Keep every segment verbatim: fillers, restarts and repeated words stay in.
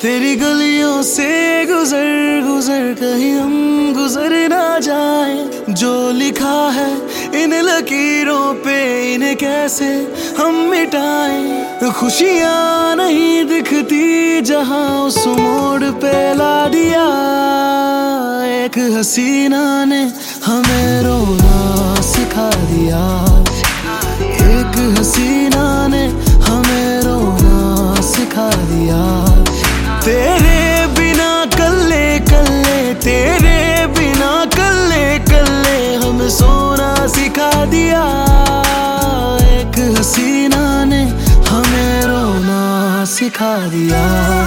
तेरी गलियों से गुजर गुजर कहीं हम गुजर ना जाए। जो लिखा है इन लकीरों पे इन्हें कैसे हम मिटाएं। खुशियाँ नहीं दिखती जहाँ उस मोड़ पे ला दिया। एक हसीना ने हमें रोना सिखा दिया। एक हसीना ने हमें रोना सिखा दिया। तेरे बिना कल्ले कल्ले तेरे बिना कल्ले कल्ले हमें सोना सिखा दिया। एक हसीना ने हमें रोना सिखा दिया।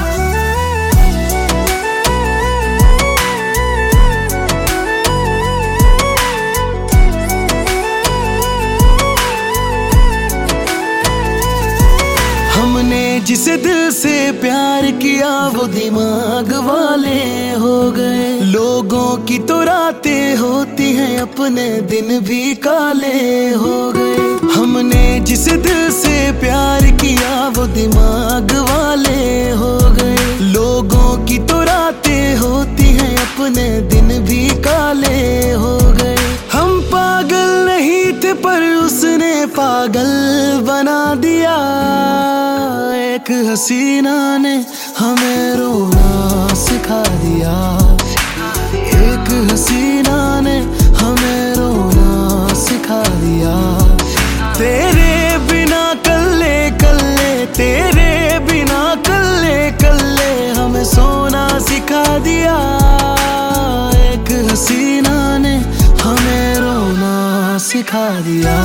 हमने जिसे दिल से प्यार किया वो दिमाग वाले हो गए। लोगों की तो रातें होती हैं अपने दिन भी काले हो गए। हमने जिसे दिल से प्यार किया वो दिमाग वाले हो गए। लोगों की तो रातें होती हैं अपने दिन भी काले हो गए। हम पागल नहीं थे पर उसने पागल बना दिया। एक हसीना ने हमें रोना सिखा दिया। एक हसीना ने हमें रोना सिखा दिया। तेरे बिना कल्ले कल्ले तेरे बिना कल्ले कल्ले हमें सोना सिखा दिया। एक हसीना ने हमें रोना सिखा दिया।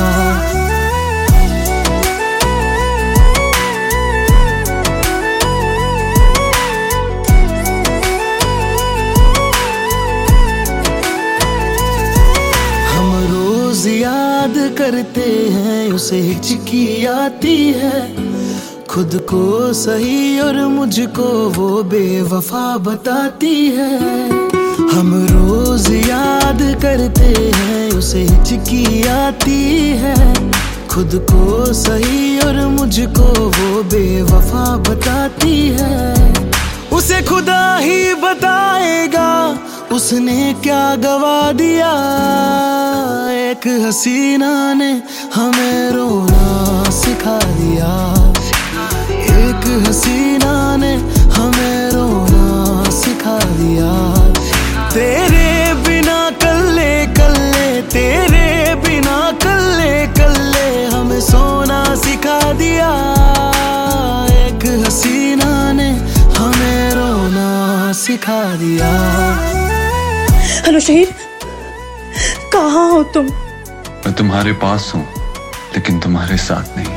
याद करते हैं उसे हिचकी आती है। खुद को सही और मुझको वो बेवफा बताती है। हम रोज याद करते हैं उसे हिचकी आती है। खुद को सही और मुझको वो बेवफा बताती है। उसे खुदा ही बताएगा उसने क्या गवा दिया। एक हसीना ने हमें रोना सिखा दिया। एक हसीना ने हमें रोना सिखा दिया। तेरे बिना कल्ले कल्ले तेरे बिना कल्ले कल्ले हमें सोना सिखा दिया। एक हसीना ने हमें रोना सिखा दिया। हेलो शहीद, कहाँ हो तुम? मैं तुम्हारे पास हूँ लेकिन तुम्हारे साथ नहीं।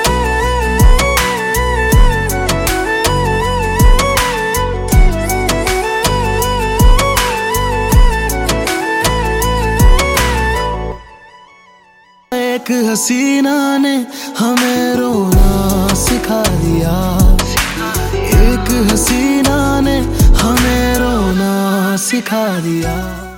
एक हसीना ने हमें रोना सिखा दिया। एक हसीना ने हमें रोना सिखा दिया।